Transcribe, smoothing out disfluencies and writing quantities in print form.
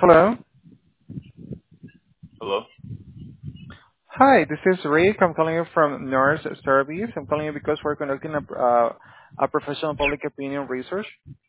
Hello. Hello? Hi, this is Rick. I'm calling you from Nurse Service. I'm calling you because we're conducting a professional public opinion research.